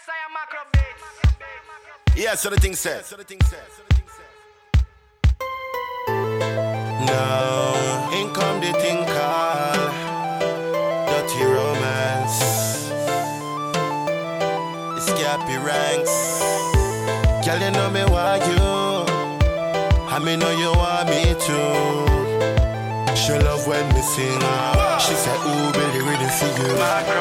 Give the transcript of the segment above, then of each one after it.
Yeah, so the thing said. Now, in come the thing called dirty romance. Escape ranks. Girl, you know me want you, and me know you want me too. She love when me sing. She said, ooh, baby, ready for you.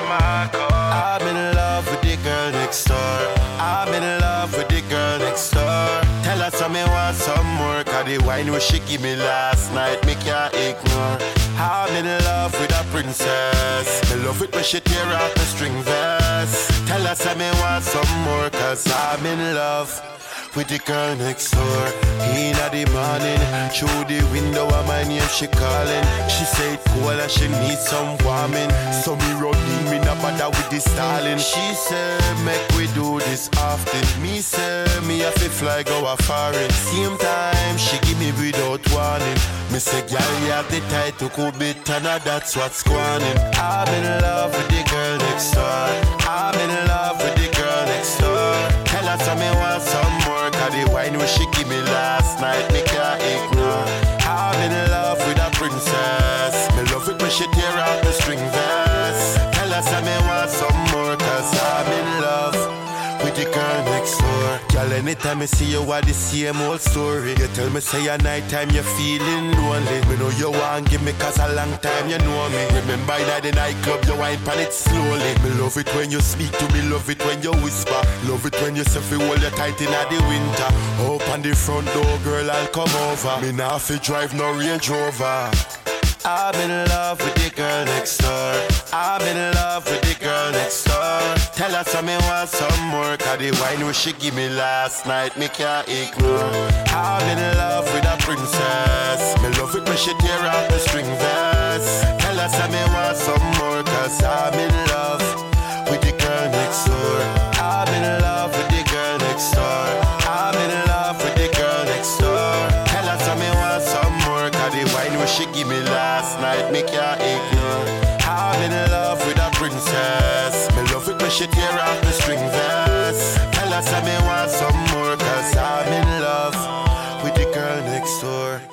I'm in love with the girl next door. I'm in love with the girl next door. Tell her some me want some more, cause the wine was she give me last night me can't ignore. I'm in love with a princess. Me love it when she tear out the string vest. Tell her some me want some more, cause I'm in love with the girl next door. In the morning, through the window of my name she calling. She said cold and she need some warming. So me running, me not bother with the stalling. She said make we do this often. Me say me have to fly go a foreign. Same time she give me without warning. Me say girl you have the tight to cool bit and that's what's going on. I'm in love with the girl next door. I'm in love with the girl next door. Tell her some me want some more, cause the wine when she give me last night me can't ignore. I'm in love with a princess. Me love it when she tear out the string vest. Tell her some me want some more, cause I'm in love with the girl next door. Girl, anytime I see you are the same old story. You tell me say at night time you're feeling lonely. Me know you want give me cause a long time you know me. Remember in the nightclub you wine pan it slowly. Me love it when you speak to me, love it when you whisper. Love it when you say feel hold you tight in the winter. Open the front door girl I'll come over. Me now fi drive no Range Rover. I'm in love with the girl next door. I'm in love with the girl next door. Tell her some me want some more, cause the wine which she give me last night me can't ignore. I'm in love with a princess. Me love it when she tear out the string vest. Tell her some me want some more, cause I'm in love with the girl next door. I'm in love with the girl next door. I'm in love with the girl next door. Tell her some me want some more, cause the wine which she give me last night me can't ignore. I'm in love with a princess. Me love it when she tear out the string vest. Tell her some me want some more, cause I'm in love with the girl next door.